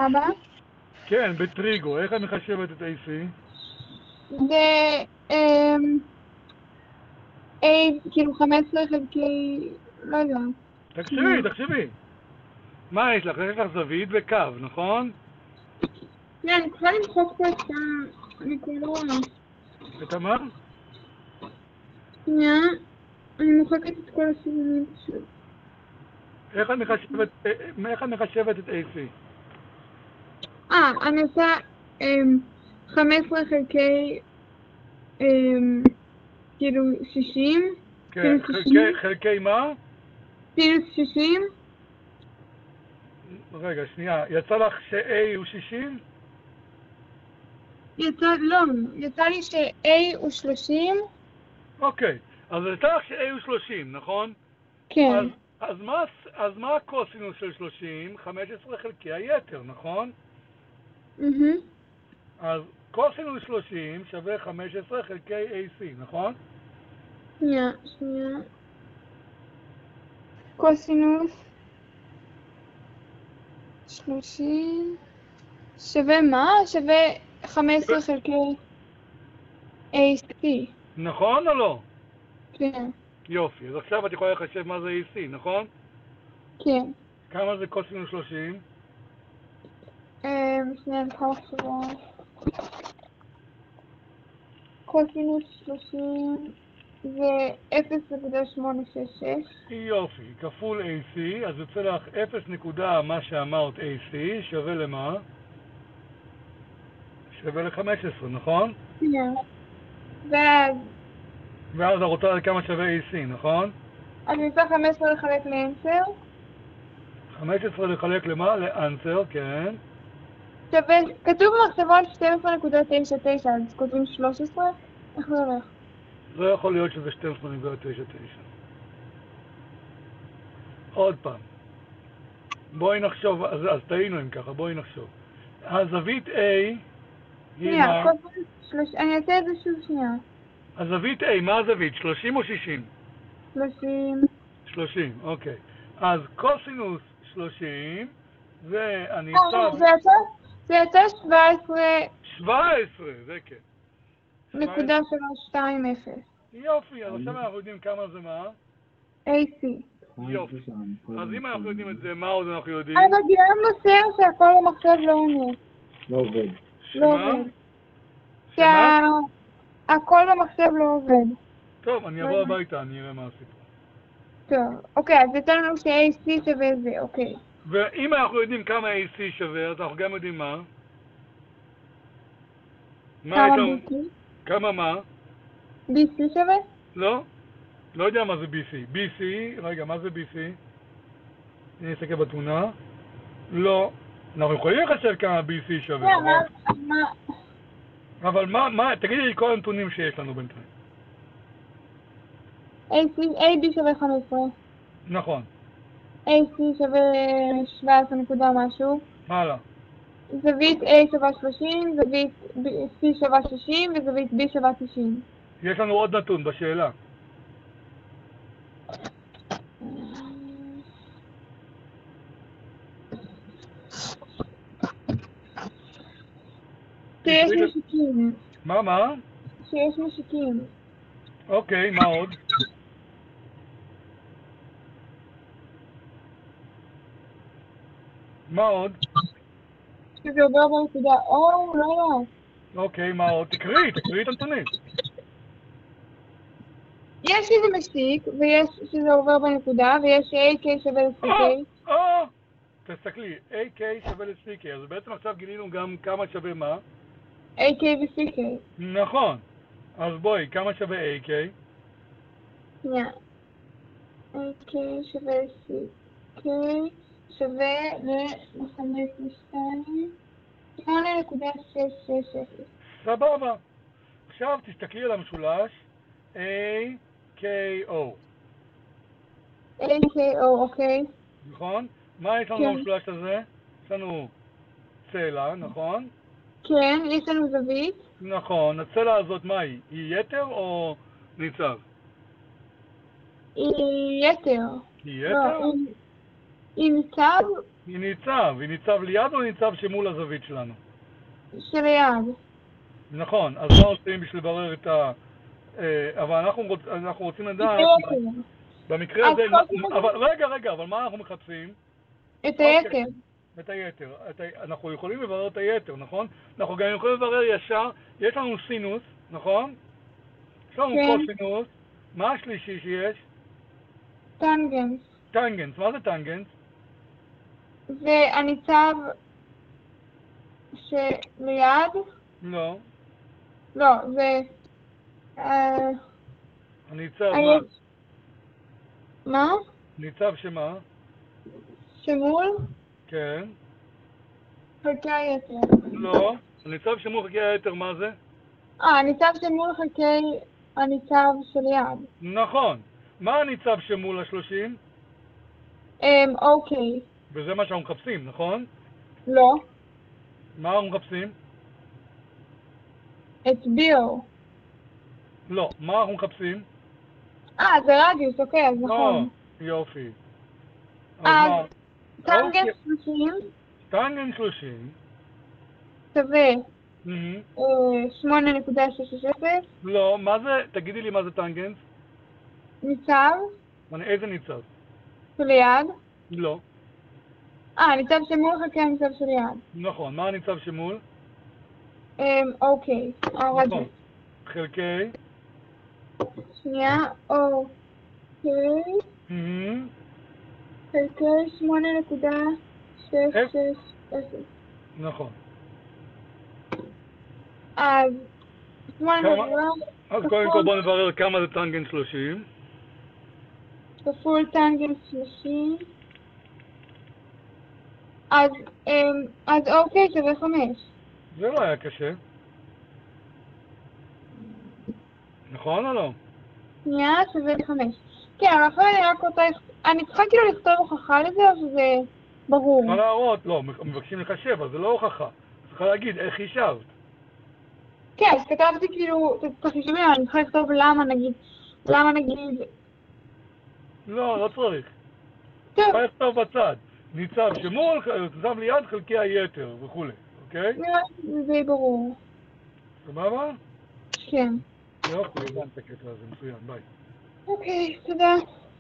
אבא? כן, בטריגו. איך את מחשבת את AC? זה A, כאילו 15 חלקי, לא יודע. תחשבי. מה יש לך? יש לך זווית וקו, נכון? כן, אני צריכה למחוק פה את הנקודה. את מה? שנייה, אני מוחקת את כל הסימנים פשוט. איך את מחשבת את AC? אני עושה 15 חלקי כאילו 60, כן, סינוס 60, חלקי מה? סינוס 60, רגע, שנייה. יצא לך ש-A הוא 60? יצא לי ש-A הוא 30, אוקיי. אז יצא לך ש-A הוא 30, נכון? כן. אז מה הקוסינוס של 30? 15 חלקי היתר, נכון? אז קוסינוס 30 שווה 15 חלקי AC, נכון? שנייה. קוסינוס 30 שווה מה? שווה 15 חלקי AC. נכון או לא? כן. יופי. אז עכשיו את יכולה לחשב מה זה AC, נכון? כן. כמה זה קוסינוס 30? שנייה, אני יכולה לחשוב. קוסינוס 30 זה 0.866. יופי. כפול AC, אז יוצא לך 0 נקודה מה שאמרת AC, שווה למה? שווה ל-15, נכון? כן. ואז את רוצה לדעת כמה שווה AC, נכון? אני עושה 15 לחלק ל-10. 15 לחלק למה? לאנסר, כן. שווה, כתוב במחשבון 12.99, אז כותבים 13? איך זה הולך? לא יכול להיות שזה 12.99. עוד פעם. בואי נחשוב, אז טעינו אם ככה, בואי נחשוב. הזווית A היא מה? אני אעשה את זה שוב שנייה. הזווית A, מה הזווית? 30 או 60? 30. 30, אוקיי. אז קוסינוס 30, ואני זה יצא 17. 17, זה כן. נקודה 320. יופי, אז עכשיו אנחנו יודעים כמה זה מה? AC. יופי. אז אם אנחנו יודעים את זה, מה עוד אנחנו יודעים? אבל גם מוסר שהכל במחשב לא עונה. לא עובד. שמה? שהכל במחשב לא עובד. טוב, אני אבוא הביתה, אני אראה מה הסיפור. טוב, אוקיי, אז יצא לנו ש-AC שווה זה, אוקיי. ואם אנחנו יודעים כמה AC שווה, אז אנחנו גם יודעים מה? כמה BC? כמה מה? BC שווה? לא יודע מה זה BC. BC, רגע, מה זה BC? אני אסתכל בתמונה. לא. אנחנו יכולים לחשב כמה BC שווה. אבל מה, תגידי לי כל הנתונים שיש לנו בינתיים. AB שווה 15. נכון. AC שווה 17 נקודה משהו. הלאה. זווית A שווה 30, זווית C שווה 60 וזווית B שווה 90. יש לנו עוד נתון בשאלה. שיש משיקים. מה? שיש משיקים. אוקיי, מה עוד? מה עוד? שזה עובר בנקודה, לא. אוקיי, מה עוד? תקראי את הנתונים. יש איזה משיק, ויש שזה עובר בנקודה, ויש ש-AK שווה ל-CK. תסתכלי, AK שווה ל-CK, אז בעצם עכשיו גילינו גם כמה שווה מה? AK ו-CK. נכון. אז בואי, כמה שווה AK? AK שווה ל-CK שווה ל-5.2 8.660. סבבה. עכשיו תסתכלי על המשולש AKO. AKO, אוקיי. נכון? מה יש לנו במשולש הזה? יש לנו צלע, נכון? כן, יש לנו זווית. נכון. הצלע הזאת מה היא? היא יתר או ניצב? היא יתר. היא יתר? היא ניצב היא ניצב ליד או ניצב שמול הזווית שלנו? שליד. נכון, אז מה עושים בשביל לברר את ה... אבל אנחנו רוצים לדעת, במקרה הזה, אבל מה אנחנו מחפשים? את היתר. את היתר. אנחנו יכולים לברר את היתר, נכון? אנחנו גם יכולים לברר ישר, יש לנו סינוס, נכון? יש לנו קוסינוס. מה השלישי שיש? טנגנס. טנגנס. מה זה טנגנס? זה הניצב שליד? לא. לא, זה... הניצב מה? מה? ניצב שמה? שמול? כן. חלקי היתר. לא. הניצב שמול חלקי היתר, מה זה? הניצב שמול חלקי הניצב שליד. נכון. מה הניצב שמול ה-30? אוקיי. וזה מה שאנחנו מחפשים, נכון? לא. מה אנחנו מחפשים? את ביו. לא. מה אנחנו מחפשים? זה רדיוס, אוקיי, אז נכון. יופי. אז טנגנס 30 טנגנס 30 שווה 8.660. לא, מה זה? תגידי לי מה זה טנגנס? ניצב איזה ניצב? שליד. לא. ניצב שמול חלקי הניצב שליד. נכון, מה הניצב שמול? אוקיי, נכון. חלקי? שנייה, אוקיי. חלקי 8.660. נכון. אז 8 אז קודם כל בוא נברר כמה זה טנגנס 30. כפול טנגנס 30. אז אוקיי, שווה 5. זה לא היה קשה. נכון או לא? שנייה, שווה 5. כן, אבל אחרי אני רק רוצה... אני צריכה כאילו לכתוב הוכחה לזה, או שזה ברור? צריכה להראות, לא, מבקשים לחשב, אז זה לא הוכחה. צריכה להגיד איך חישבת. כן, אז כתבתי כאילו את החישובים, אני צריכה לכתוב למה נגיד... לא, לא צריך. טוב. צריכה לכתוב בצד. ניצב שמול, ניצב ליד חלקי היתר וכו', אוקיי? זה ברור. סבבה? כן. יופי, הבנת הקטע הזה, מצוין, ביי. אוקיי, תודה.